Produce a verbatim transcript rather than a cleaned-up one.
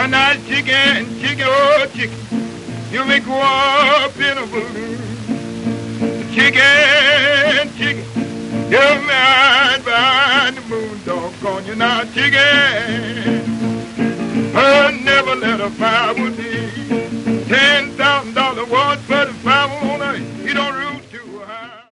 now chicken, chicken, oh chicken, you may go up in a balloon. Chicken, chicken, you're mad by the moon, doggone you now, chicken. I never let a fire with thee.